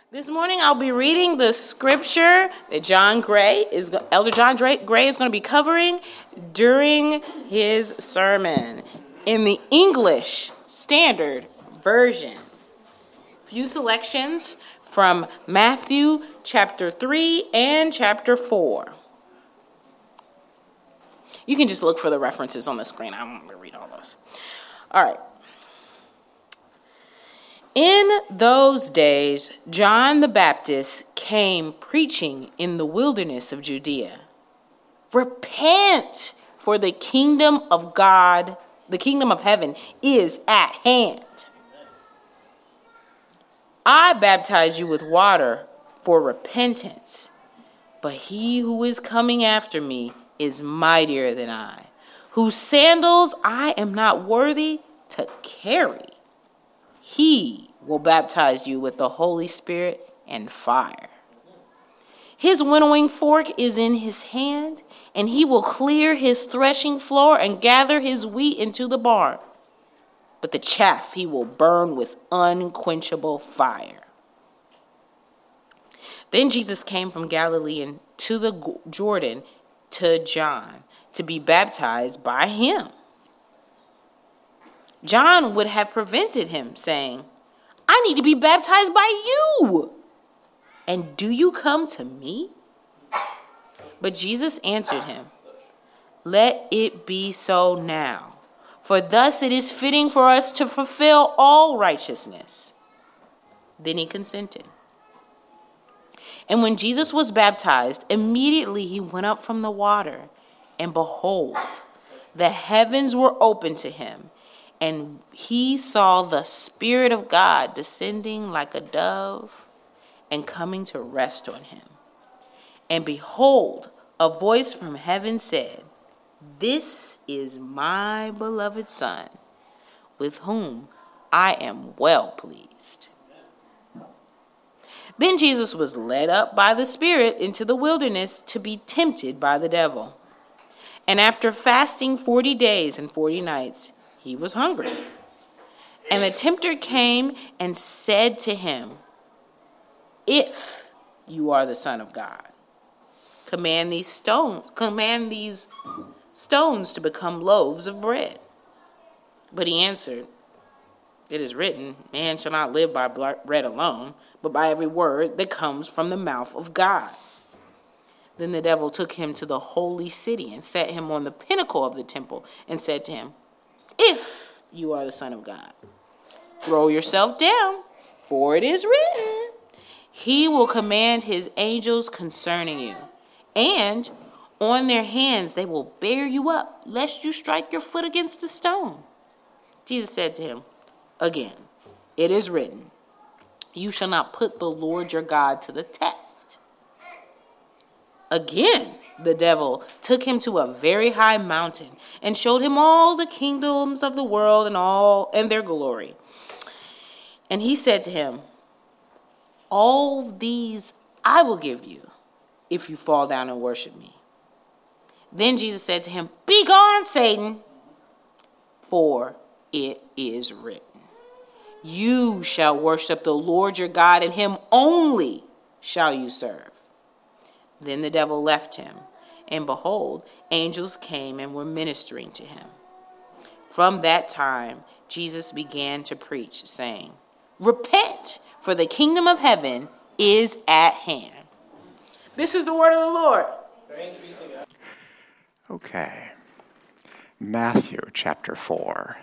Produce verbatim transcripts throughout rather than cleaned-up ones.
This morning I'll be reading the scripture that John Gray is, Elder John Gray is going to be covering during his sermon in the English Standard Version. Few selections from Matthew chapter three and chapter four. You can just look for the references on the screen. I'm going to read all those. All right. In those days, John the Baptist came preaching in the wilderness of Judea. Repent, for the kingdom of God, the kingdom of heaven is at hand. I baptize you with water for repentance, but he who is coming after me is mightier than I, whose sandals I am not worthy to carry. He will baptize you with the Holy Spirit and fire. His winnowing fork is in his hand, and he will clear his threshing floor and gather his wheat into the barn. But the chaff he will burn with unquenchable fire. Then Jesus came from Galilee and to the Jordan to John to be baptized by him. John would have prevented him, saying, I need to be baptized by you, and do you come to me? But Jesus answered him, let it be so now, for thus it is fitting for us to fulfill all righteousness. Then he consented. And when Jesus was baptized, immediately he went up from the water, and behold, the heavens were opened to him, and he saw the Spirit of God descending like a dove and coming to rest on him. And behold, a voice from heaven said, this is my beloved Son, with whom I am well pleased. Then Jesus was led up by the Spirit into the wilderness to be tempted by the devil. And after fasting forty days and forty nights, he was hungry. And the tempter came and said to him, if you are the Son of God, command these stones, command these stones to become loaves of bread. But he answered, it is written, man shall not live by bread alone, but by every word that comes from the mouth of God. Then the devil took him to the holy city and set him on the pinnacle of the temple and said to him, if you are the Son of God, throw yourself down, for it is written, he will command his angels concerning you, and on their hands they will bear you up, lest you strike your foot against a stone. Jesus said to him, again, it is written, you shall not put the Lord your God to the test. Again, the devil took him to a very high mountain and showed him all the kingdoms of the world and all and their glory. And he said to him, all these I will give you if you fall down and worship me. Then Jesus said to him, begone, Satan, for it is written, you shall worship the Lord your God, and him only shall you serve. Then the devil left him, and behold, angels came and were ministering to him. From that time, Jesus began to preach, saying, repent, for the kingdom of heaven is at hand. This is the word of the Lord. Thanks be to God. Okay. Matthew chapter four.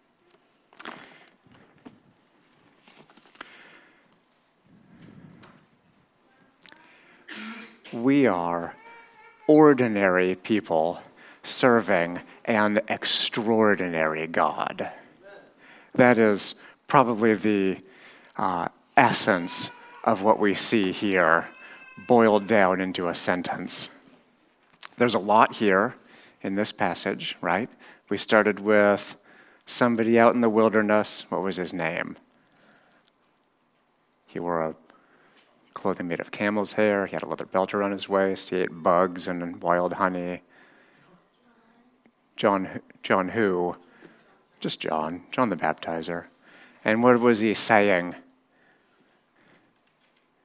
We are ordinary people serving an extraordinary God. That is probably the uh, essence of what we see here, boiled down into a sentence. There's a lot here in this passage, right? We started with somebody out in the wilderness. What was his name? He wore a clothing made of camel's hair. He had a leather belt around his waist. He ate bugs and wild honey. John, John who? Just John, John the Baptizer. And what was he saying?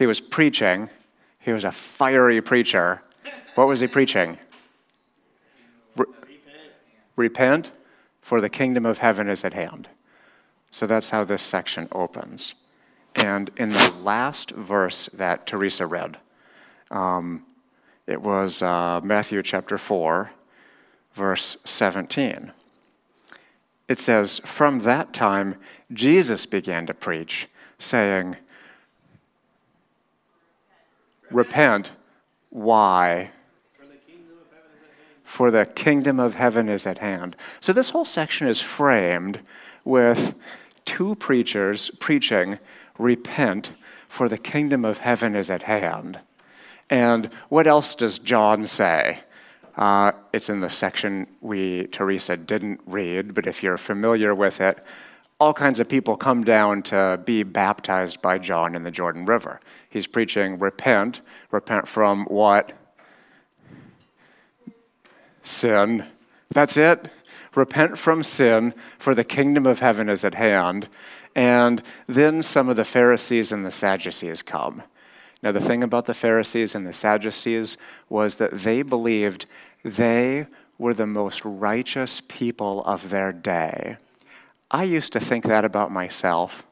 He was preaching. He was a fiery preacher. What was he preaching? Re- Repent, for the kingdom of heaven is at hand. So that's how this section opens. And in the last verse that Teresa read, um, it was uh, Matthew chapter four, verse seventeen. It says, "From that time, Jesus began to preach, saying, 'Repent, why? For the kingdom of heaven is at hand.'" So this whole section is framed with two preachers preaching, "Repent, for the kingdom of heaven is at hand." And what else does John say? Uh, it's in the section we, Teresa, didn't read, but if you're familiar with it, all kinds of people come down to be baptized by John in the Jordan River. He's preaching, repent, repent from what? Sin. That's it. Repent from sin, for the kingdom of heaven is at hand. And then some of the Pharisees and the Sadducees come. Now, the thing about the Pharisees and the Sadducees was that they believed they were the most righteous people of their day. I used to think that about myself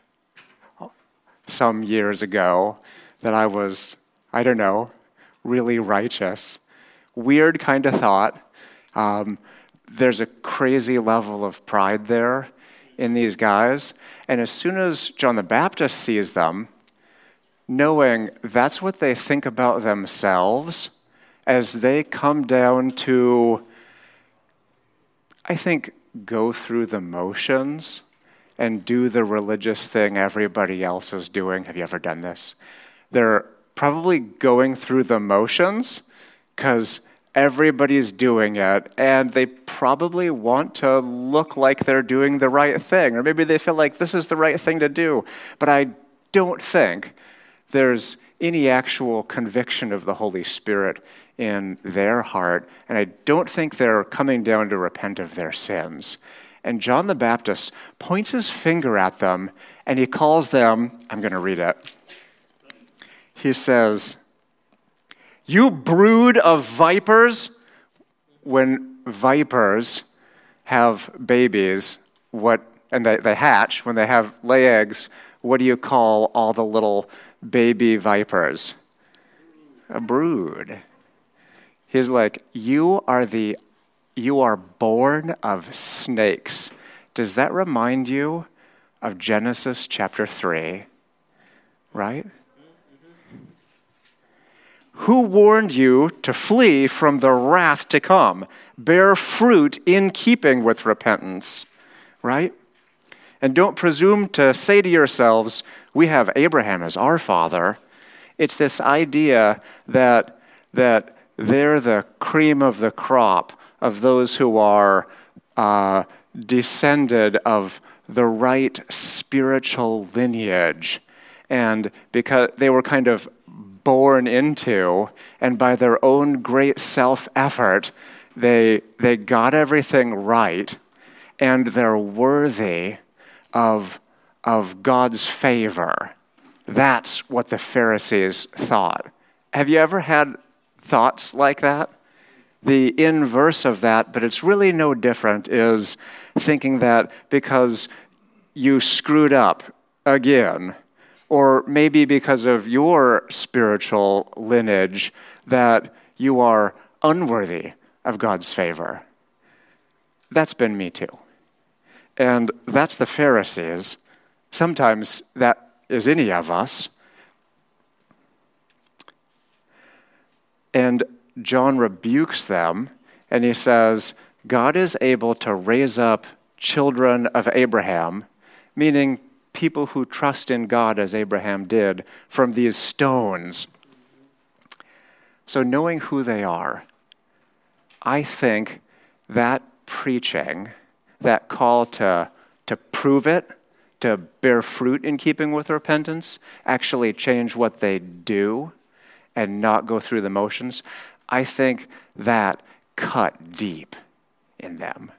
some years ago, that I was, I don't know, really righteous. Weird kind of thought. Um, there's a crazy level of pride there in these guys. And as soon as John the Baptist sees them, knowing that's what they think about themselves, as they come down to, I think, go through the motions and do the religious thing everybody else is doing. Have you ever done this? They're probably going through the motions because everybody's doing it, and they probably want to look like they're doing the right thing, or maybe they feel like this is the right thing to do. But I don't think there's any actual conviction of the Holy Spirit in their heart, and I don't think they're coming down to repent of their sins. And John the Baptist points his finger at them, and he calls them, I'm going to read it. He says, "You brood of vipers." When vipers have babies, what and they, they hatch, when they have lay eggs, what do you call all the little baby vipers? A brood. He's like, you are the, you are born of snakes. Does that remind you of Genesis chapter three? Right? Who warned you to flee from the wrath to come? Bear fruit in keeping with repentance. Right? And don't presume to say to yourselves, we have Abraham as our father. It's this idea that, that they're the cream of the crop of those who are uh, descended of the right spiritual lineage. And because they were kind of born into, and by their own great self-effort, they, they got everything right, and they're worthy of, of God's favor. That's what the Pharisees thought. Have you ever had thoughts like that? The inverse of that, but it's really no different, is thinking that because you screwed up again, or maybe because of your spiritual lineage, that you are unworthy of God's favor. That's been me too. And that's the Pharisees. Sometimes that is any of us. And John rebukes them, and he says, God is able to raise up children of Abraham, meaning people who trust in God as Abraham did, from these stones. So knowing who they are, I think that preaching, that call to, to prove it, to bear fruit in keeping with repentance, actually change what they do and not go through the motions, I think that cut deep in them.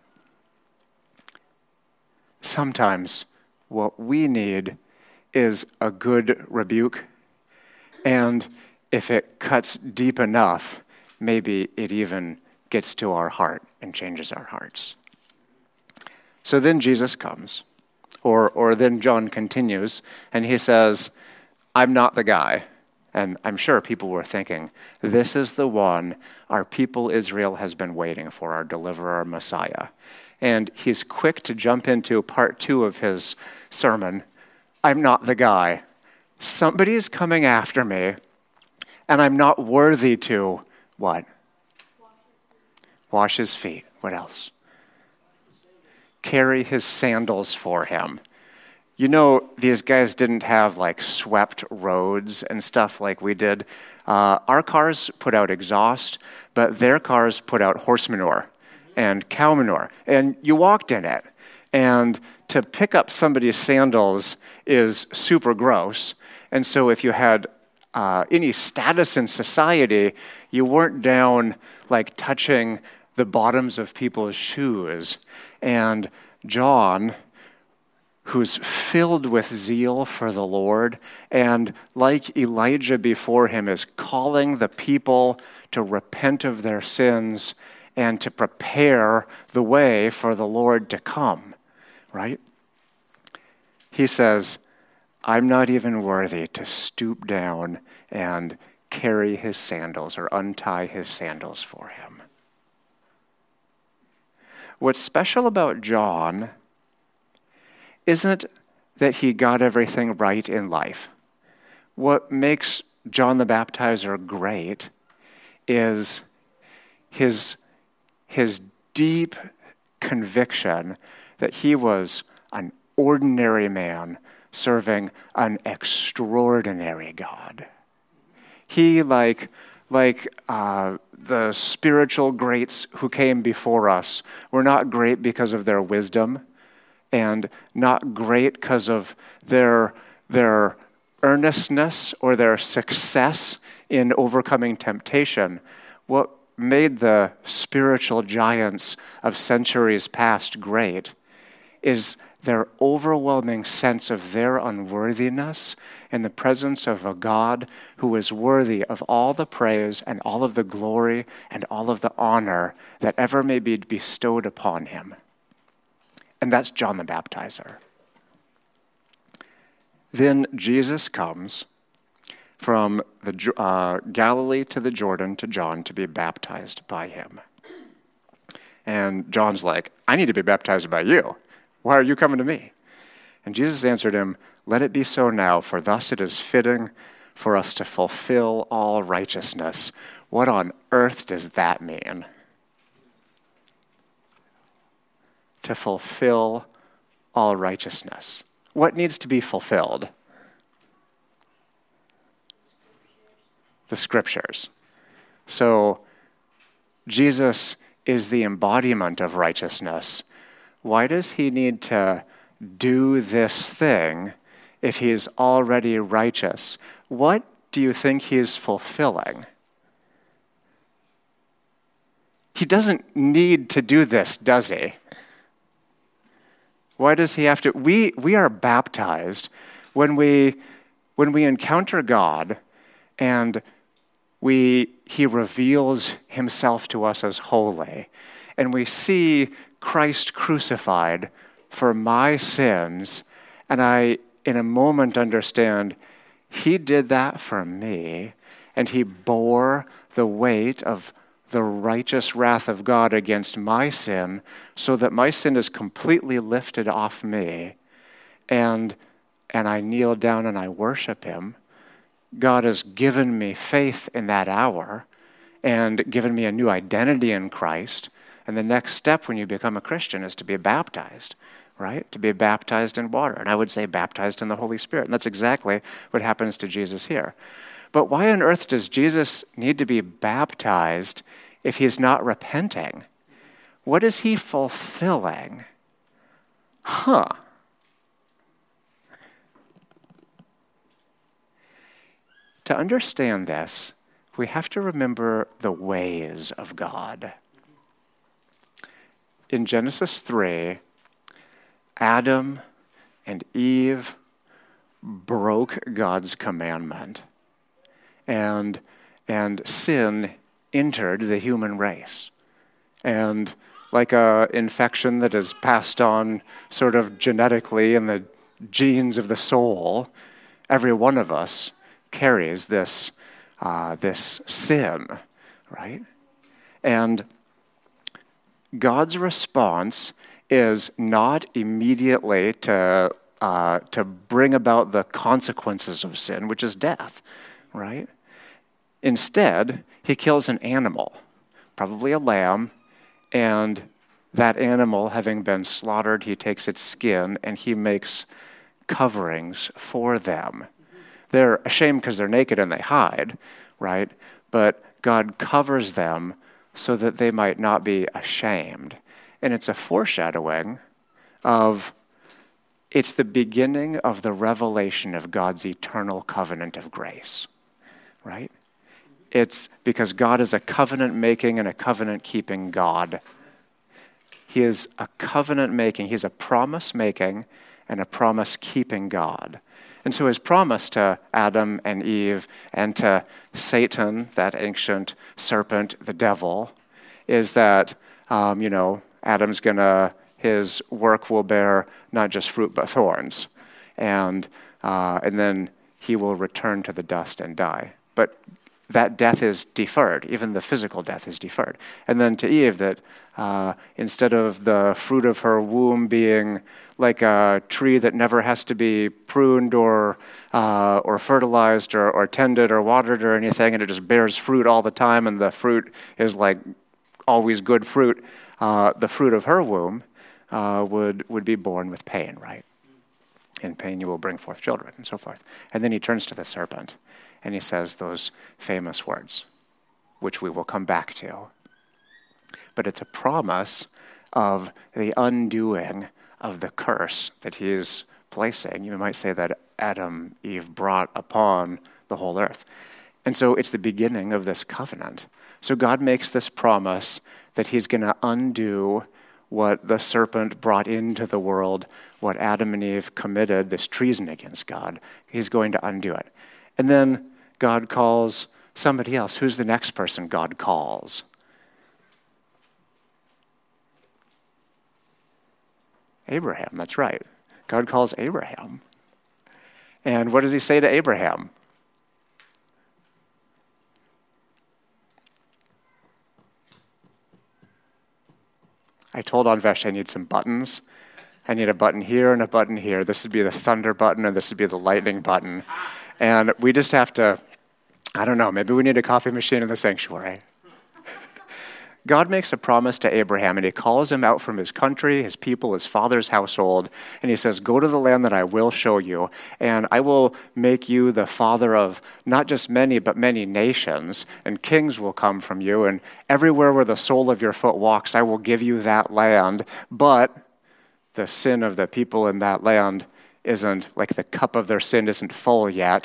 Sometimes what we need is a good rebuke, And if it cuts deep enough, maybe it even gets to our heart and changes our hearts. So then Jesus comes, or or then John continues, and he says, I'm not the guy. And I'm sure people were thinking, this is the one our people Israel has been waiting for, our deliverer, our Messiah. And he's quick to jump into part two of his sermon. I'm not the guy. Somebody's coming after me, and I'm not worthy to, what? Wash his feet. What else? Carry his sandals for him. You know, these guys didn't have like swept roads and stuff like we did. Uh, our cars put out exhaust, but their cars put out horse manure and cow manure. And you walked in it. And to pick up somebody's sandals is super gross. And so if you had uh, any status in society, you weren't down like touching the bottoms of people's shoes. And John, who's filled with zeal for the Lord, and like Elijah before him, is calling the people to repent of their sins and to prepare the way for the Lord to come, right? He says, I'm not even worthy to stoop down and carry his sandals or untie his sandals for him. What's special about John isn't that he got everything right in life. What makes John the Baptizer great is his, his deep conviction that he was an ordinary man serving an extraordinary God. He, like, like uh, the spiritual greats who came before us, were not great because of their wisdom, and not great because of their, their earnestness or their success in overcoming temptation. What made the spiritual giants of centuries past great is their overwhelming sense of their unworthiness in the presence of a God who is worthy of all the praise and all of the glory and all of the honor that ever may be bestowed upon him. And that's John the Baptizer. Then Jesus comes from the uh, Galilee to the Jordan to John to be baptized by him. And John's like, I need to be baptized by you. Why are you coming to me? And Jesus answered him, let it be so now, for thus it is fitting for us to fulfill all righteousness. What on earth does that mean? To fulfill all righteousness. What needs to be fulfilled? The scriptures. So Jesus is the embodiment of righteousness. Why does he need to do this thing if he is already righteous? What do you think he is fulfilling? He doesn't need to do this, does he? Why does he have to? We we are baptized when we when we encounter God and we he reveals himself to us as holy, and we see Christ crucified for my sins, and I in a moment understand he did that for me, and he bore the weight of the righteous wrath of God against my sin, so that my sin is completely lifted off me, and and I kneel down and I worship him. God has given me faith in that hour and given me a new identity in Christ. And the next step when you become a Christian is to be baptized, right? To be baptized in water. And I would say baptized in the Holy Spirit. And that's exactly what happens to Jesus here. But why on earth does Jesus need to be baptized if he's not repenting? What is he fulfilling? Huh. To understand this, we have to remember the ways of God. In Genesis three, Adam and Eve broke God's commandment. and and sin entered the human race. And like a infection that is passed on sort of genetically in the genes of the soul, every one of us carries this uh, this sin, right? And God's response is not immediately to uh, to bring about the consequences of sin, which is death, right? Instead, he kills an animal, probably a lamb, and that animal, having been slaughtered, he takes its skin and he makes coverings for them. They're ashamed because they're naked and they hide, right? But God covers them so that they might not be ashamed. And it's a foreshadowing of, it's the beginning of the revelation of God's eternal covenant of grace, right? It's because God is a covenant-making and a covenant-keeping God. He is a covenant-making, he's a promise-making and a promise-keeping God. And so his promise to Adam and Eve and to Satan, that ancient serpent, the devil, is that, um, you know, Adam's gonna, his work will bear not just fruit but thorns. And, uh, and then he will return to the dust and die. But that death is deferred. Even the physical death is deferred. And then to Eve, that uh, instead of the fruit of her womb being like a tree that never has to be pruned or uh, or fertilized or, or tended or watered or anything, and it just bears fruit all the time, and the fruit is like always good fruit, uh, the fruit of her womb uh, would, would be born with pain, right? In pain you will bring forth children, and so forth. And then he turns to the serpent, and he says those famous words, which we will come back to. But it's a promise of the undoing of the curse that he is placing. You might say that Adam, Eve brought upon the whole earth. And so it's the beginning of this covenant. So God makes this promise that he's going to undo what the serpent brought into the world, what Adam and Eve committed, this treason against God. He's going to undo it. And then God calls somebody else. Who's the next person God calls? Abraham, that's right. God calls Abraham. And what does he say to Abraham? I told Anvesh I need some buttons. I need a button here and a button here. This would be the thunder button and this would be the lightning button. And we just have to, I don't know, maybe we need a coffee machine in the sanctuary. God makes a promise to Abraham, and he calls him out from his country, his people, his father's household, and he says, go to the land that I will show you, and I will make you the father of not just many, but many nations, and kings will come from you, and everywhere where the sole of your foot walks, I will give you that land, but the sin of the people in that land isn't, like the cup of their sin isn't full yet.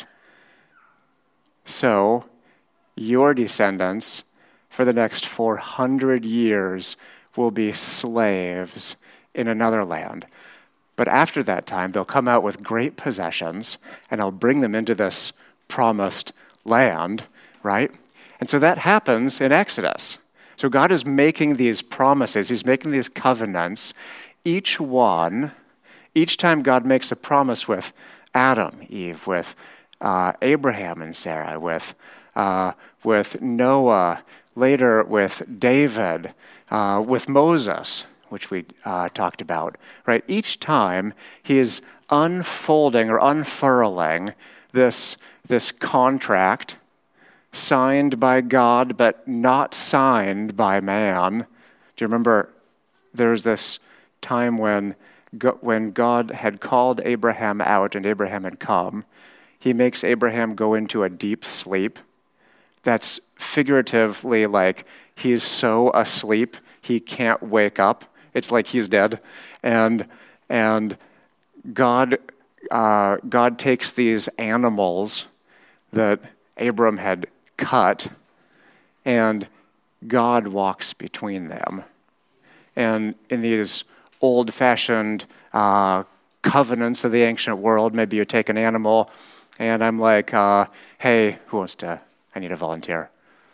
So your descendants for the next four hundred years will be slaves in another land. But after that time, they'll come out with great possessions, and I'll bring them into this promised land, right? And so that happens in Exodus. So God is making these promises. He's making these covenants. Each one, each time God makes a promise with Adam, Eve, with uh, Abraham and Sarah, with uh, with Noah, later with David, uh, with Moses, which we uh, talked about, right? Each time he is unfolding or unfurling this, this contract signed by God but not signed by man. Do you remember there's this time when, when God had called Abraham out and Abraham had come, he makes Abraham go into a deep sleep. That's figuratively like he's so asleep he can't wake up. It's like he's dead. And and God uh, God takes these animals that Abram had cut, and God walks between them. And in these old-fashioned uh, covenants of the ancient world, maybe you take an animal, and I'm like, uh, hey, who wants to I need a volunteer.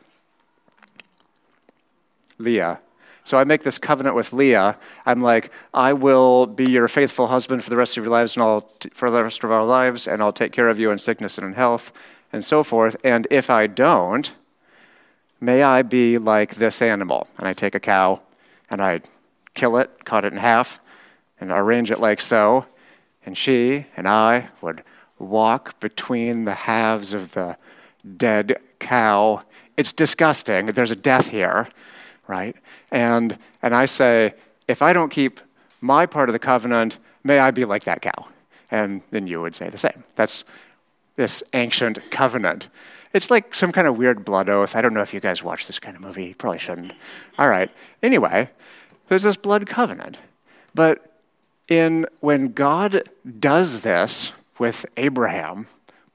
Leah. So I make this covenant with Leah. I'm like, I will be your faithful husband for the rest of your lives and I'll t- for the rest of our lives, and I'll take care of you in sickness and in health, and so forth. And if I don't, may I be like this animal. And I take a cow and I kill it, cut it in half, and arrange it like so. And she and I would walk between the halves of the dead cow. It's disgusting. There's a death here. Right? And and I say, if I don't keep my part of the covenant, may I be like that cow. And then you would say the same. That's this ancient covenant. It's like some kind of weird blood oath. I don't know if you guys watch this kind of movie. You probably shouldn't. All right. Anyway, there's this blood covenant. But in when God does this with Abraham,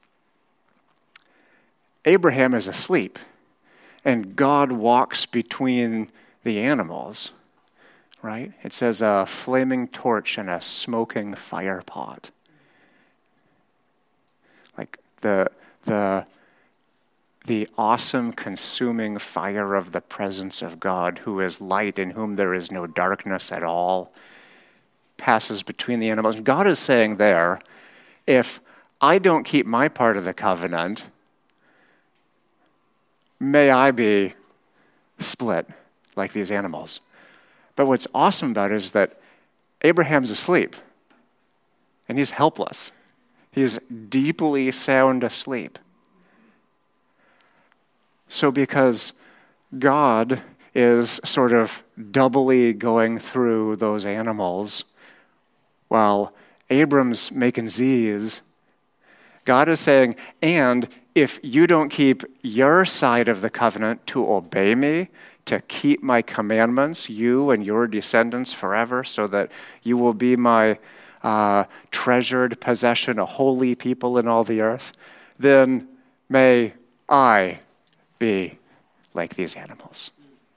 Abraham is asleep. And God walks between the animals, right? It says a flaming torch and a smoking fire pot. Like the the the awesome consuming fire of the presence of God, who is light, in whom there is no darkness at all, passes between the animals. God is saying there, if I don't keep my part of the covenant, may I be split like these animals. But what's awesome about it is that Abraham's asleep, and he's helpless. He's deeply sound asleep. So because God is sort of doubly going through those animals while Abram's making Z's, God is saying, and if you don't keep your side of the covenant to obey me, to keep my commandments, you and your descendants forever, so that you will be my uh, treasured possession, a holy people in all the earth, then may I be like these animals.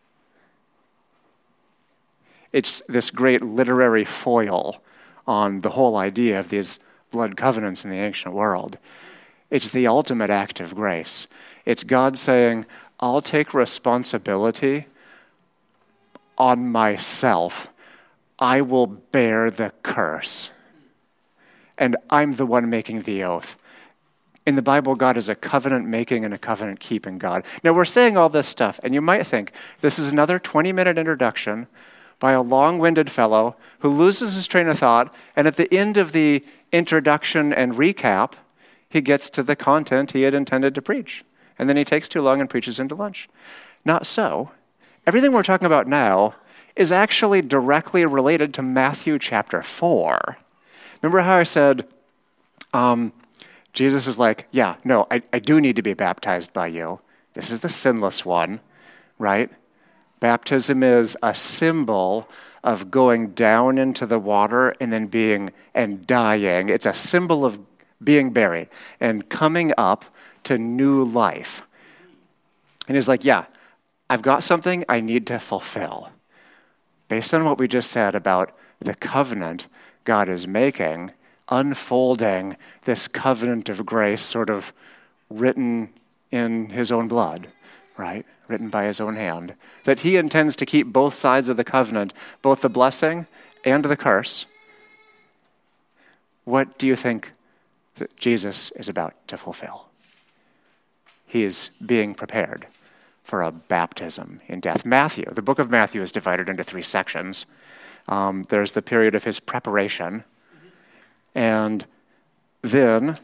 It's this great literary foil on the whole idea of these blood covenants in the ancient world. It's the ultimate act of grace. It's God saying, I'll take responsibility on myself. I will bear the curse. And I'm the one making the oath. In the Bible, God is a covenant-making and a covenant-keeping God. Now, we're saying all this stuff, and you might think, this is another twenty-minute introduction by a long-winded fellow who loses his train of thought, and at the end of the introduction and recap, he gets to the content he had intended to preach. And then he takes too long and preaches into lunch. Not so. Everything we're talking about now is actually directly related to Matthew chapter four. Remember how I said, um, Jesus is like, yeah, no, I, I do need to be baptized by you. This is the sinless one, right? Baptism is a symbol of going down into the water and then being and dying. It's a symbol of being buried and coming up to new life. And he's like, yeah, I've got something I need to fulfill. Based on what we just said about the covenant God is making, unfolding this covenant of grace sort of written in his own blood, right? Written by his own hand, that he intends to keep both sides of the covenant, both the blessing and the curse. What do you think that Jesus is about to fulfill? He is being prepared for a baptism in death. Matthew, the book of Matthew is divided into three sections. Um, there's the period of his preparation, and then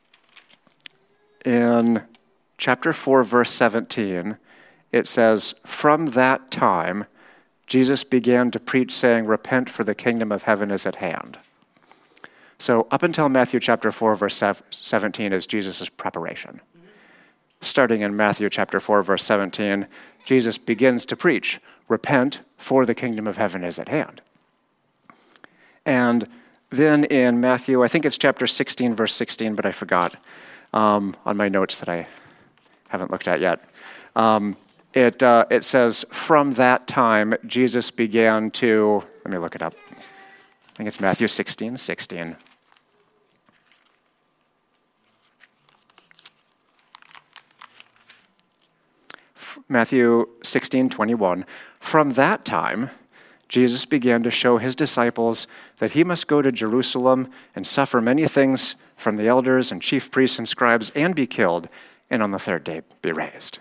in chapter four, verse seventeen, it says, from that time, Jesus began to preach, saying, repent, for the kingdom of heaven is at hand. So up until Matthew chapter four, verse seventeen is Jesus' preparation. Starting in Matthew chapter four, verse seventeen, Jesus begins to preach, repent, for the kingdom of heaven is at hand. And then in Matthew, I think it's chapter sixteen, verse sixteen, but I forgot um, on my notes that I haven't looked at yet. Um, it, uh, it says, from that time, Jesus began to, let me look it up. I think it's Matthew sixteen, sixteen. Matthew sixteen twenty-one, from that time, Jesus began to show his disciples that he must go to Jerusalem and suffer many things from the elders and chief priests and scribes and be killed, and on the third day be raised.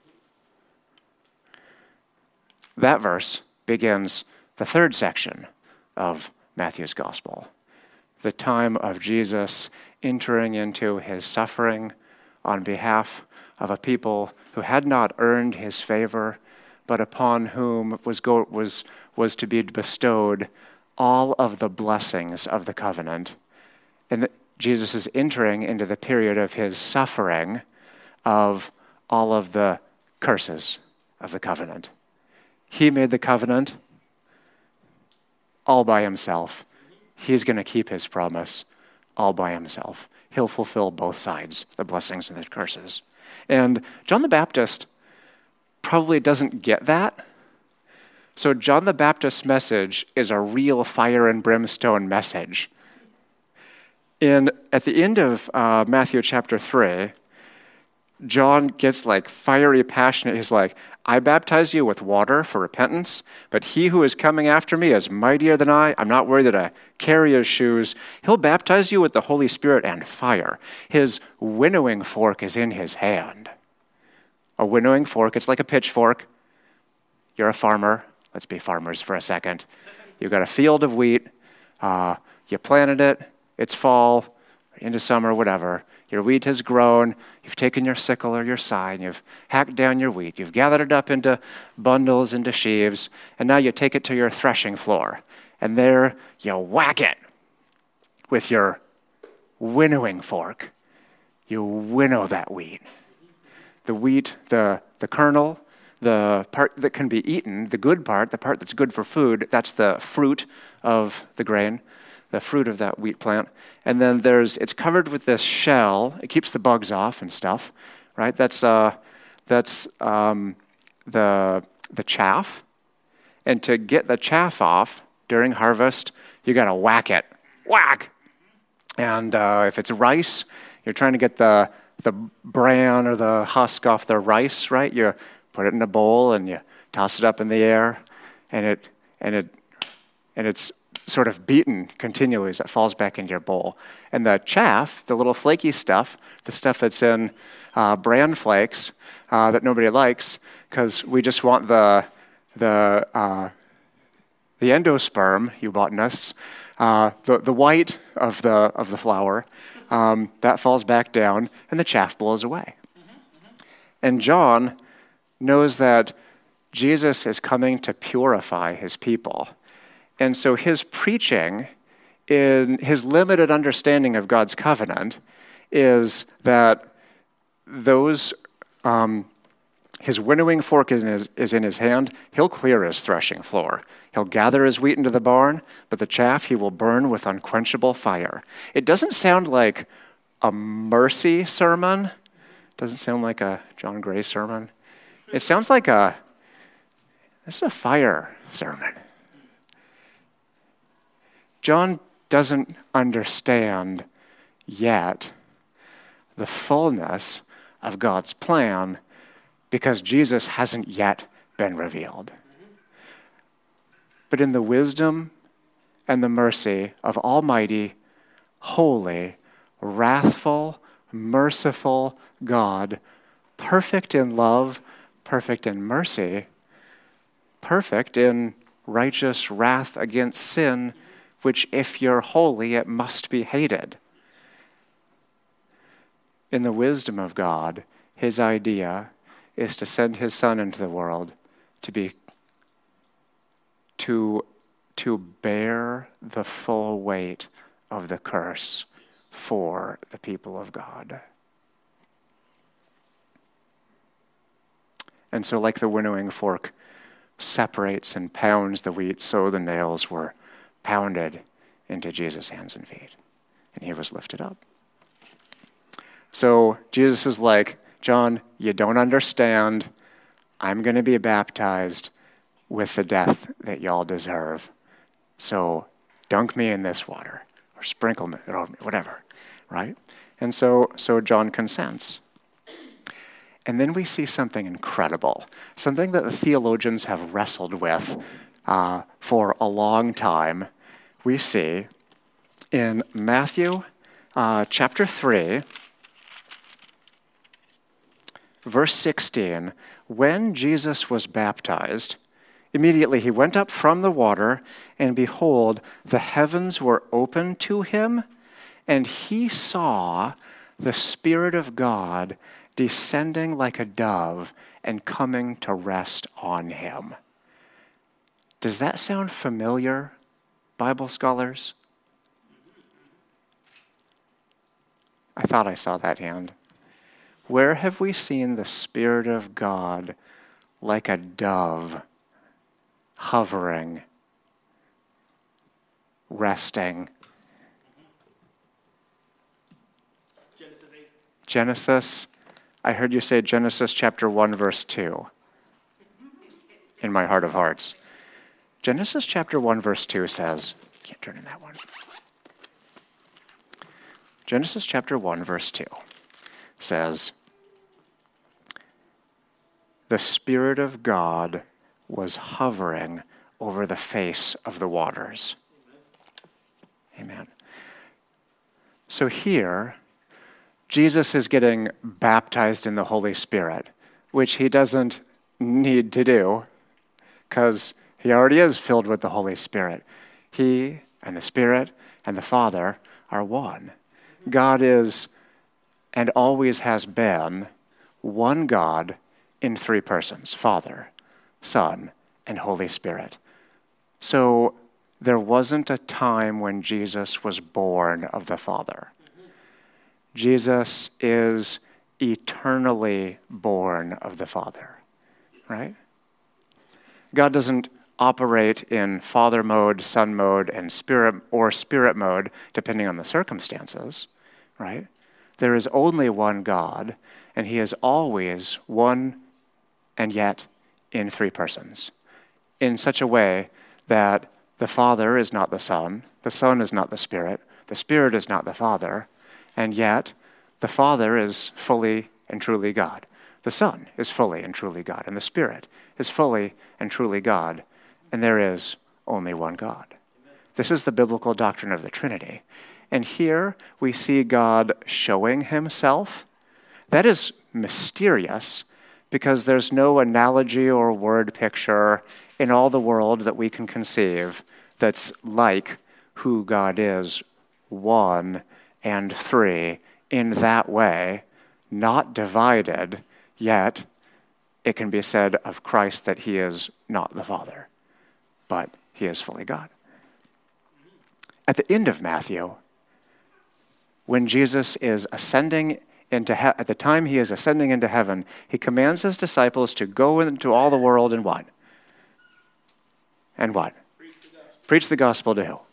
That verse begins the third section of Matthew's gospel, the time of Jesus entering into his suffering on behalf of a people who had not earned his favor, but upon whom was go, was was to be bestowed all of the blessings of the covenant. And Jesus is entering into the period of his suffering of all of the curses of the covenant. He made the covenant all by himself. He's going to keep his promise all by himself. He'll fulfill both sides, the blessings and the curses. And John the Baptist probably doesn't get that. So John the Baptist's message is a real fire and brimstone message. In at the end of uh, Matthew chapter three, John gets like fiery passionate. He's like, I baptize you with water for repentance, but he who is coming after me is mightier than I. I'm not worthy to carry his shoes. He'll baptize you with the Holy Spirit and fire. His winnowing fork is in his hand. A winnowing fork, it's like a pitchfork. You're a farmer. Let's be farmers for a second. You've got a field of wheat. Uh, you planted it. It's fall, into summer, whatever. Your wheat has grown. You've taken your sickle or your scythe, and you've hacked down your wheat. You've gathered it up into bundles, into sheaves, and now you take it to your threshing floor. And there you whack it with your winnowing fork. You winnow that wheat. The wheat, the, the kernel, the part that can be eaten, the good part, the part that's good for food, that's the fruit of the grain, the fruit of that wheat plant. And then there's, it's covered with this shell. It keeps the bugs off and stuff, right? That's uh, that's um, the the chaff. And to get the chaff off during harvest, you got to whack it, whack. And uh, if it's rice, you're trying to get the the bran or the husk off the rice, right? You put it in a bowl and you toss it up in the air, and it and it and it's sort of beaten continually as it falls back into your bowl. And the chaff, the little flaky stuff, the stuff that's in uh, bran flakes uh, that nobody likes, because we just want the the uh, the endosperm, you botanists, uh, the the white of the of the flour, um, that falls back down, and the chaff blows away. Mm-hmm, mm-hmm. And John knows that Jesus is coming to purify his people. And so his preaching, in his limited understanding of God's covenant, is that those, um, his winnowing fork is in his, is in his hand. He'll clear his threshing floor. He'll gather his wheat into the barn, but the chaff he will burn with unquenchable fire. It doesn't sound like a mercy sermon. It doesn't sound like a John Gray sermon. It sounds like a, this is a fire sermon. John doesn't understand yet the fullness of God's plan because Jesus hasn't yet been revealed. But in the wisdom and the mercy of Almighty, holy, wrathful, merciful God, perfect in love, perfect in mercy, perfect in righteous wrath against sin, which if you're holy, it must be hated. In the wisdom of God, his idea is to send his son into the world to be, to, to bear the full weight of the curse for the people of God. And so like the winnowing fork separates and pounds the wheat, so the nails were pounded into Jesus' hands and feet, and he was lifted up. So Jesus is like, John, you don't understand. I'm going to be baptized with the death that y'all deserve. So dunk me in this water, or sprinkle me, or whatever, right? And so, so John consents. And then we see something incredible, something that the theologians have wrestled with uh, for a long time. We see in Matthew uh, chapter three, verse sixteen, when Jesus was baptized, immediately he went up from the water, and behold, the heavens were opened to him, and he saw the Spirit of God descending like a dove and coming to rest on him. Does that sound familiar, Bible scholars? I thought I saw that hand. Where have we seen the Spirit of God like a dove, hovering, resting? Genesis eight. Genesis, I heard you say Genesis chapter one, verse two, in my heart of hearts. Genesis chapter one, verse two says, can't turn in that one. Genesis chapter one, verse two says, the Spirit of God was hovering over the face of the waters. Amen. Amen. So here, Jesus is getting baptized in the Holy Spirit, which he doesn't need to do because he already is filled with the Holy Spirit. He and the Spirit and the Father are one. God is and always has been one God in three persons, Father, Son, and Holy Spirit. So there wasn't a time when Jesus was born of the Father. Jesus is eternally born of the Father, right? God doesn't operate in Father mode, Son mode, and Spirit or Spirit mode, depending on the circumstances, right? There is only one God, and he is always one and yet in three persons, in such a way that the Father is not the Son, the Son is not the Spirit, the Spirit is not the Father, and yet the Father is fully and truly God. The Son is fully and truly God, and the Spirit is fully and truly God, and there is only one God. This is the biblical doctrine of the Trinity. And here we see God showing himself. That is mysterious because there's no analogy or word picture in all the world that we can conceive that's like who God is, one and three, in that way, not divided, yet it can be said of Christ that he is not the Father, but he is fully God. At the end of Matthew, when Jesus is ascending into he- at the time he is ascending into heaven, he commands his disciples to go into all the world and what? And what? Preach the gospel. Preach the gospel to who?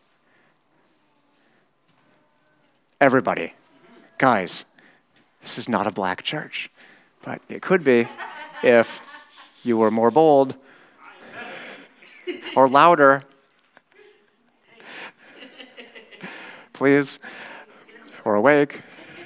Everybody. Mm-hmm. Guys, this is not a black church, but it could be if you were more bold or louder. Please. Or awake.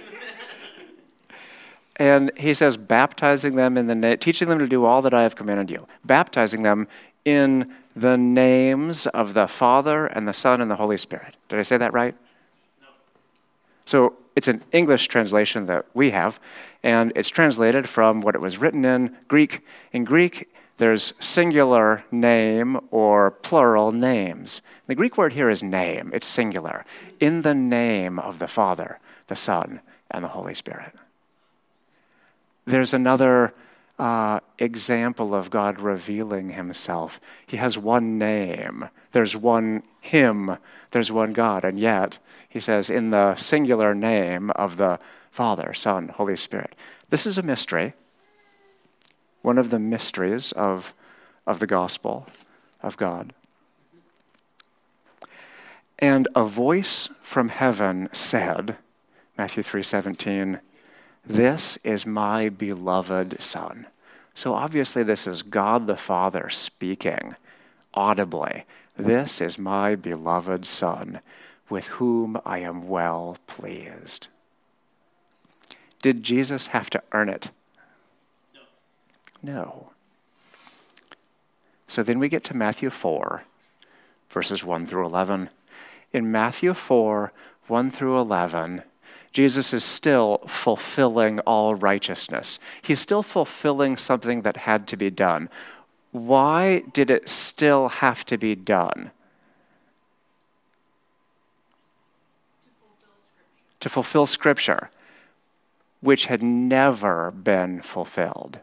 And he says, baptizing them in the name, teaching them to do all that I have commanded you. Baptizing them in the names of the Father and the Son and the Holy Spirit. Did I say that right? No. So it's an English translation that we have, and it's translated from what it was written in Greek. In Greek, there's singular name or plural names. The Greek word here is name. It's singular. In the name of the Father, the Son, and the Holy Spirit. There's another uh, example of God revealing himself. He has one name. There's one him. There's one God. And yet, he says, in the singular name of the Father, Son, Holy Spirit. This is a mystery. One of the mysteries of, of the gospel of God. And a voice from heaven said, Matthew three seventeen, this is my beloved Son. So obviously this is God the Father speaking audibly. This is my beloved Son, with whom I am well pleased. Did Jesus have to earn it? No. So then we get to Matthew four, verses one through eleven. In Matthew four, one through eleven, Jesus is still fulfilling all righteousness. He's still fulfilling something that had to be done. Why did it still have to be done? To fulfill Scripture, which had never been fulfilled.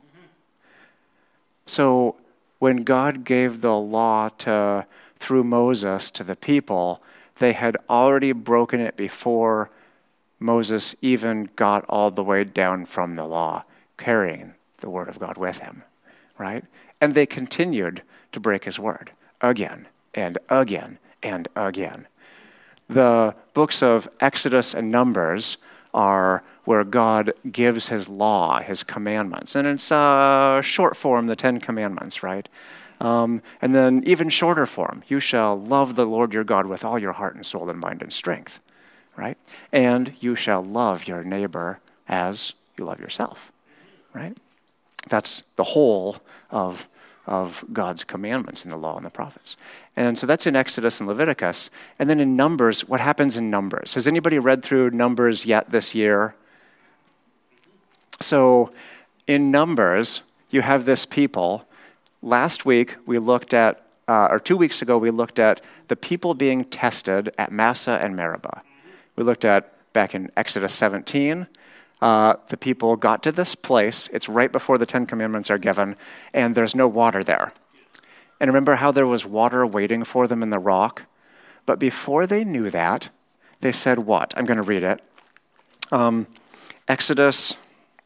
So when God gave the law to through Moses to the people, they had already broken it before Moses even got all the way down from the law, carrying the word of God with him, right? And they continued to break his word again and again and again. The books of Exodus and Numbers are where God gives his law, his commandments. And it's uh, short form, the Ten Commandments, right? Um, and then even shorter form, you shall love the Lord your God with all your heart and soul and mind and strength, right? And you shall love your neighbor as you love yourself, right? That's the whole of, of God's commandments in the law and the prophets. And so that's in Exodus and Leviticus. And then in Numbers, what happens in Numbers? Has anybody read through Numbers yet this year? So in Numbers, you have this people. Last week, we looked at, uh, or two weeks ago, we looked at the people being tested at Massah and Meribah. We looked at, back in Exodus seventeen, uh, the people got to this place. It's right before the Ten Commandments are given, and there's no water there. And remember how there was water waiting for them in the rock? But before they knew that, they said what? I'm going to read it. Um, Exodus...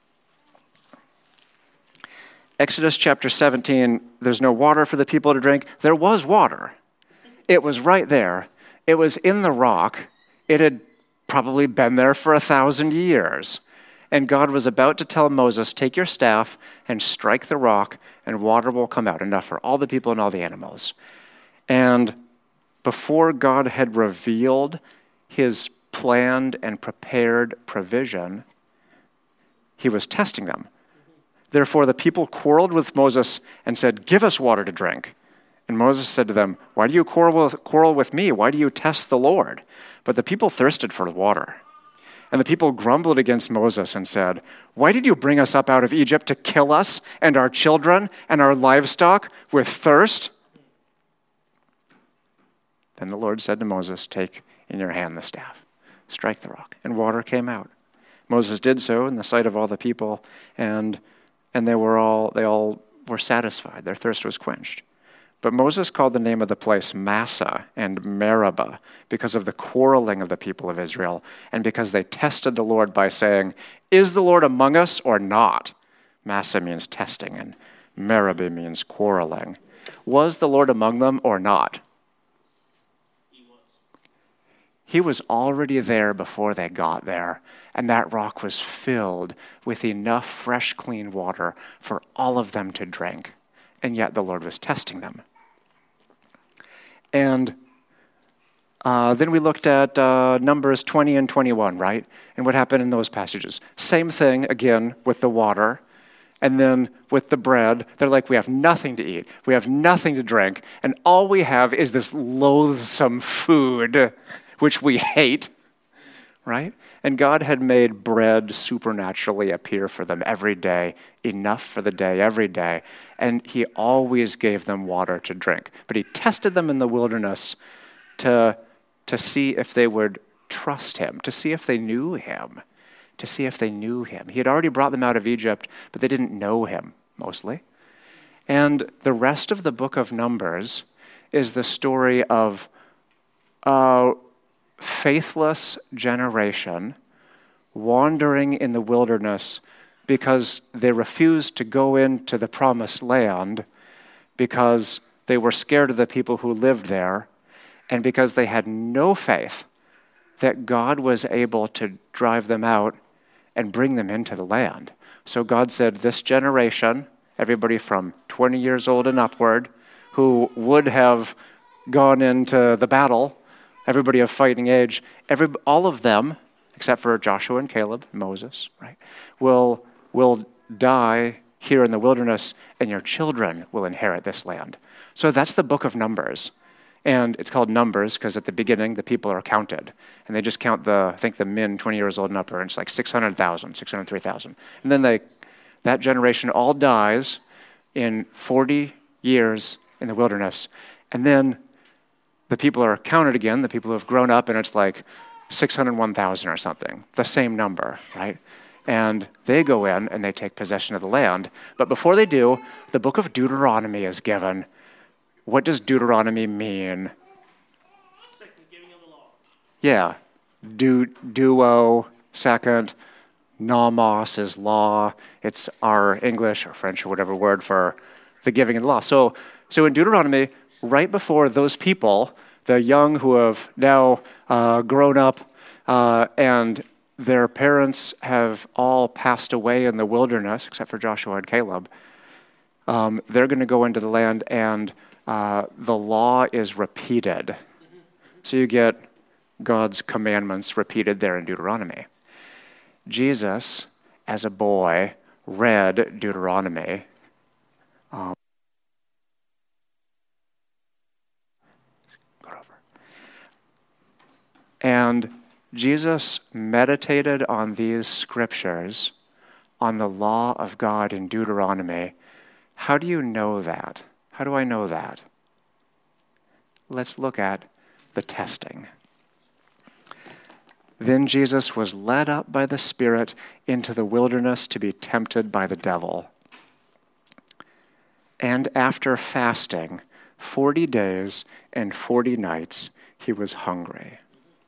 Exodus chapter seventeen, there's no water for the people to drink. There was water. It was right there. It was in the rock. It had probably been there for a thousand years. And God was about to tell Moses, take your staff and strike the rock, and water will come out, enough for all the people and all the animals. And before God had revealed his planned and prepared provision, he was testing them. Therefore, the people quarreled with Moses and said, give us water to drink. And Moses said to them, why do you quarrel with, quarrel with me? Why do you test the Lord? But the people thirsted for water. And the people grumbled against Moses and said, why did you bring us up out of Egypt to kill us and our children and our livestock with thirst? Then the Lord said to Moses, take in your hand the staff, strike the rock, and water came out. Moses did so in the sight of all the people, and And they were all they all were satisfied. Their thirst was quenched. But Moses called the name of the place Massah and Meribah because of the quarreling of the people of Israel and because they tested the Lord by saying, is the Lord among us or not? Massah means testing and Meribah means quarreling. Was the Lord among them or not? He was. He was already there before they got there, and that rock was filled with enough fresh, clean water for all of them to drink. And yet the Lord was testing them. And uh, then we looked at uh, Numbers twenty and twenty-one, right? And what happened in those passages. Same thing, again, with the water. And then with the bread, they're like, we have nothing to eat. We have nothing to drink. And all we have is this loathsome food, which we hate, right? And God had made bread supernaturally appear for them every day, enough for the day, every day. And he always gave them water to drink. But he tested them in the wilderness to, to see if they would trust him, to see if they knew him, to see if they knew him. He had already brought them out of Egypt, but they didn't know him, mostly. And the rest of the book of Numbers is the story of uh, faithless generation wandering in the wilderness because they refused to go into the promised land because they were scared of the people who lived there and because they had no faith that God was able to drive them out and bring them into the land. So God said, this generation, everybody from twenty years old and upward, who would have gone into the battle, everybody of fighting age, every, all of them, except for Joshua and Caleb, Moses, right, will, will die here in the wilderness, and your children will inherit this land. So that's the book of Numbers. And it's called Numbers because at the beginning, the people are counted. And they just count the, I think the men twenty years old and up, and it's like six hundred thousand, six hundred three thousand. And then they, that generation all dies in forty years in the wilderness. And then the people are counted again, the people who have grown up, and it's like six hundred one thousand or something, the same number, right? And they go in and they take possession of the land. But before they do, the book of Deuteronomy is given. What does Deuteronomy mean? Second giving of the law. Yeah. Du, duo, second. Nomos is law. It's our English or French or whatever word for the giving of the law. So, so in Deuteronomy, right before those people, the young who have now uh, grown up uh, and their parents have all passed away in the wilderness, except for Joshua and Caleb, um, they're going to go into the land, and uh, the law is repeated. So you get God's commandments repeated there in Deuteronomy. Jesus, as a boy, read Deuteronomy. Um, go over. And Jesus meditated on these scriptures, on the law of God in Deuteronomy. How do you know that? How do I know that? Let's look at the testing. Then Jesus was led up by the Spirit into the wilderness to be tempted by the devil. And after fasting forty days and forty nights, he was hungry.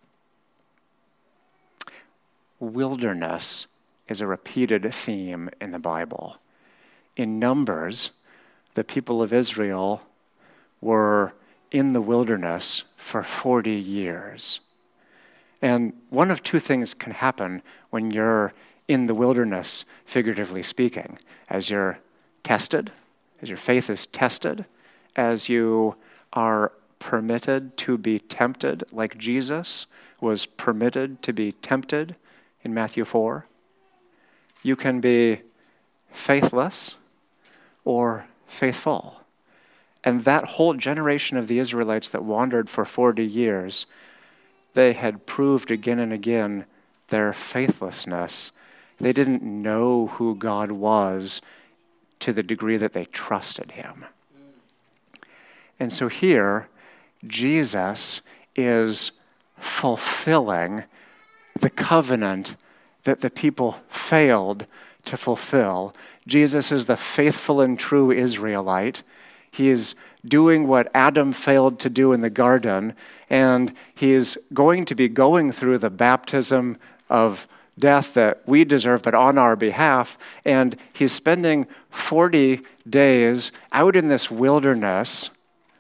Wilderness is a repeated theme in the Bible. In Numbers, the people of Israel were in the wilderness for forty years. And one of two things can happen when you're in the wilderness, figuratively speaking. As you're tested, as your faith is tested, as you are permitted to be tempted, like Jesus was permitted to be tempted in Matthew four. You can be faithless or faithful. And that whole generation of the Israelites that wandered for forty years, they had proved again and again their faithlessness. They didn't know who God was to the degree that they trusted him. And so here, Jesus is fulfilling the covenant that the people failed to fulfill. Jesus is the faithful and true Israelite. He is doing what Adam failed to do in the garden, and he is going to be going through the baptism of death that we deserve, but on our behalf. And he's spending forty days out in this wilderness.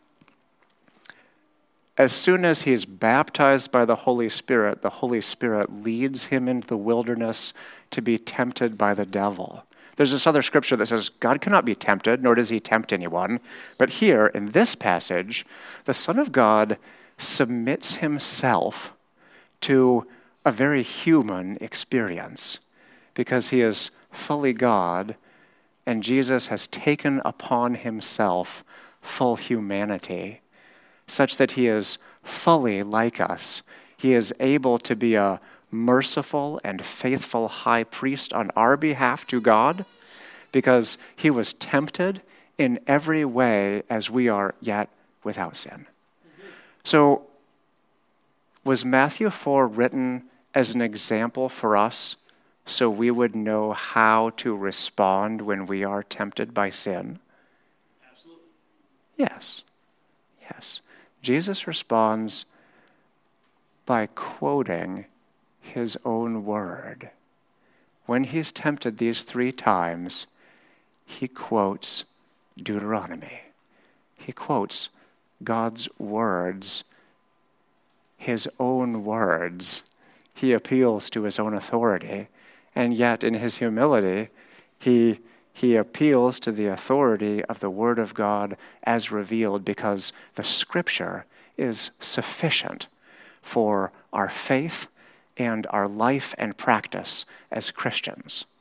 As soon as he's baptized by the Holy Spirit, the Holy Spirit leads him into the wilderness to be tempted by the devil. There's this other scripture that says God cannot be tempted, nor does he tempt anyone. But here, in this passage, the Son of God submits himself to a very human experience because he is fully God, and Jesus has taken upon himself full humanity, such that he is fully like us. He is able to be a merciful and faithful high priest on our behalf to God because he was tempted in every way as we are, yet without sin. So was Matthew four written as an example for us so we would know how to respond when we are tempted by sin? Absolutely. Yes. Yes. Jesus responds by quoting his own word. When he's tempted these three times, he quotes Deuteronomy. He quotes God's words, his own words. He appeals to his own authority, and yet in his humility, he He appeals to the authority of the Word of God as revealed because the Scripture is sufficient for our faith and our life and practice as Christians.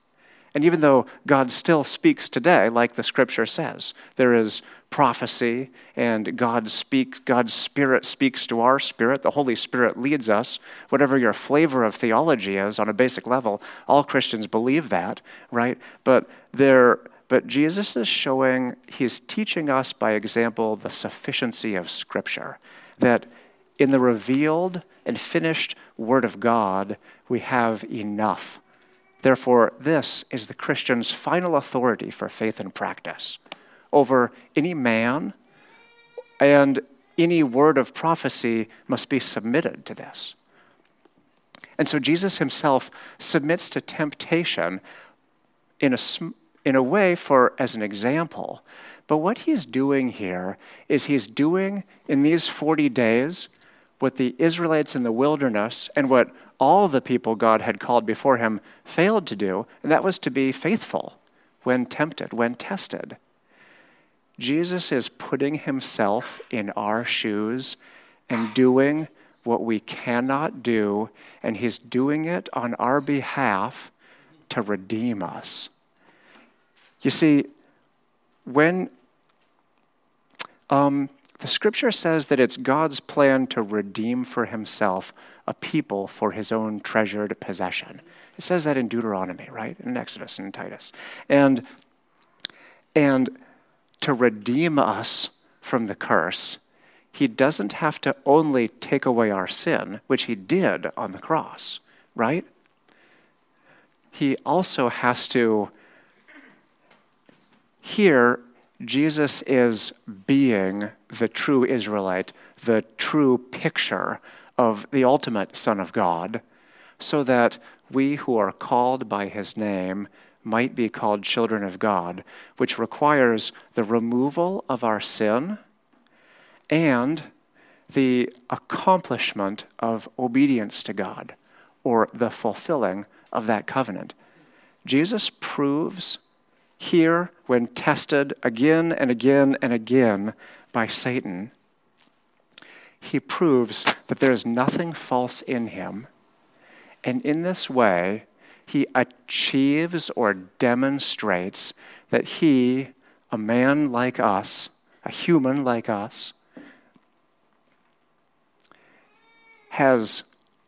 And even though God still speaks today, like the scripture says, there is prophecy and God speaks, God's Spirit speaks to our spirit. The Holy Spirit leads us. Whatever your flavor of theology is on a basic level, all Christians believe that, right? But there, but Jesus is showing, he's teaching us by example the sufficiency of Scripture, that in the revealed and finished Word of God, we have enough. Therefore, this is the Christian's final authority for faith and practice over any man, and any word of prophecy must be submitted to this. And so Jesus himself submits to temptation in a, in a way for as an example. But what he's doing here is he's doing in these forty days what the Israelites in the wilderness and what all the people God had called before him failed to do, and that was to be faithful when tempted, when tested. Jesus is putting himself in our shoes and doing what we cannot do, and he's doing it on our behalf to redeem us. You see, when um, the scripture says that it's God's plan to redeem for himself a people for his own treasured possession. It says that in Deuteronomy, right? In Exodus and in Titus. And, and to redeem us from the curse, he doesn't have to only take away our sin, which he did on the cross, right? He also has to, here, Jesus is being the true Israelite, the true picture of the ultimate Son of God, so that we who are called by his name might be called children of God, which requires the removal of our sin and the accomplishment of obedience to God, or the fulfilling of that covenant. Jesus proves here, when tested again and again and again by Satan, he proves that there is nothing false in him. And in this way, he achieves or demonstrates that he, a man like us, a human like us, has,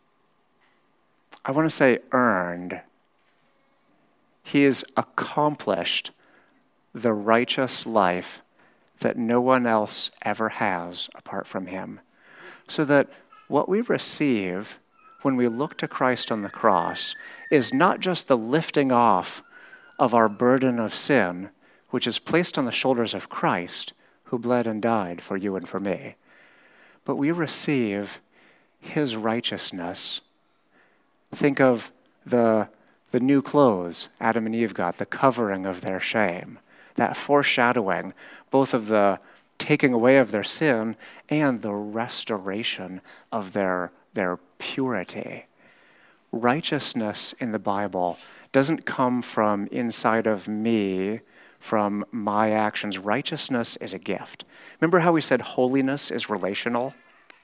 I want to say, earned. He has accomplished the righteous life that no one else ever has apart from him. So that what we receive when we look to Christ on the cross is not just the lifting off of our burden of sin, which is placed on the shoulders of Christ, who bled and died for you and for me, but we receive his righteousness. Think of the, the new clothes Adam and Eve got, the covering of their shame, that foreshadowing both of the taking away of their sin and the restoration of their, their purity. Righteousness in the Bible doesn't come from inside of me, from my actions. Righteousness is a gift. Remember how we said holiness is relational?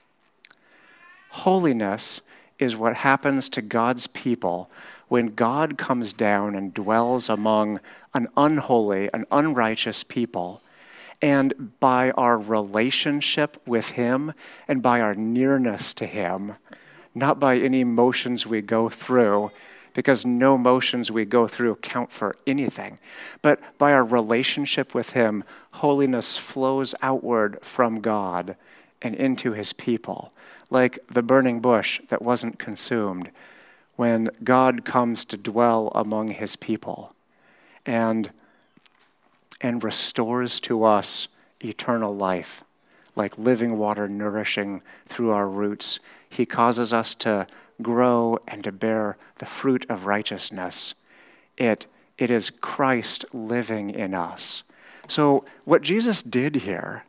Holiness is what happens to God's people when God comes down and dwells among an unholy, an unrighteous people. And by our relationship with him and by our nearness to him, not by any motions we go through, because no motions we go through count for anything, but by our relationship with him, holiness flows outward from God and into his people, like the burning bush that wasn't consumed when God comes to dwell among his people and, and restores to us eternal life, like living water nourishing through our roots. He causes us to grow and to bear the fruit of righteousness. It, it is Christ living in us. So what Jesus did here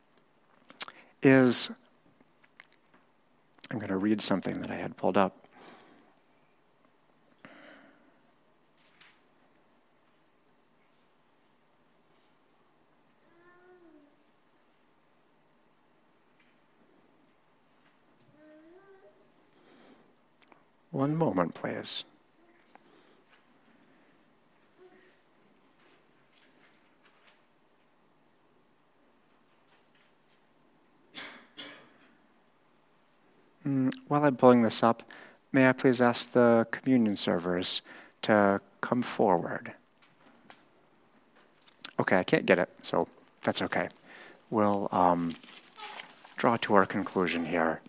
is, I'm going to read something that I had pulled up. One moment, please. while I'm pulling this up, may I please ask the communion servers to come forward? Okay, I can't get it, so that's okay. We'll um, draw to our conclusion here.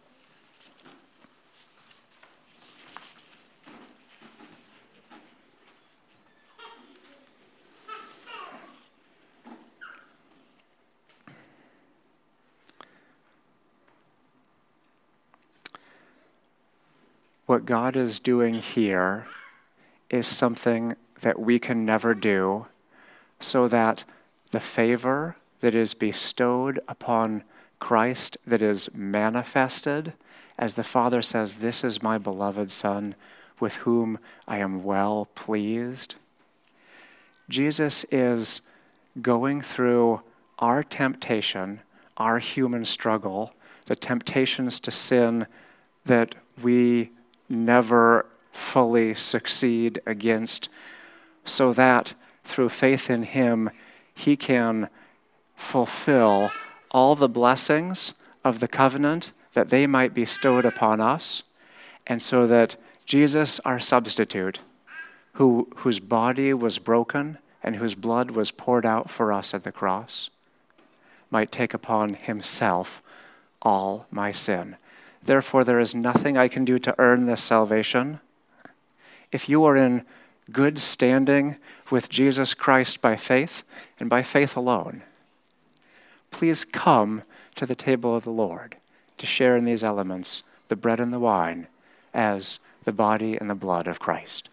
What God is doing here is something that we can never do, so that the favor that is bestowed upon Christ, that is manifested, as the Father says, "This is my beloved Son, with whom I am well pleased." Jesus is going through our temptation, our human struggle, the temptations to sin that we never fully succeed against, so that through faith in him, he can fulfill all the blessings of the covenant that they might be bestowed upon us, and so that Jesus, our substitute, who, whose body was broken and whose blood was poured out for us at the cross, might take upon himself all my sin. Therefore, there is nothing I can do to earn this salvation. If you are in good standing with Jesus Christ by faith, and by faith alone, please come to the table of the Lord to share in these elements, the bread and the wine, as the body and the blood of Christ.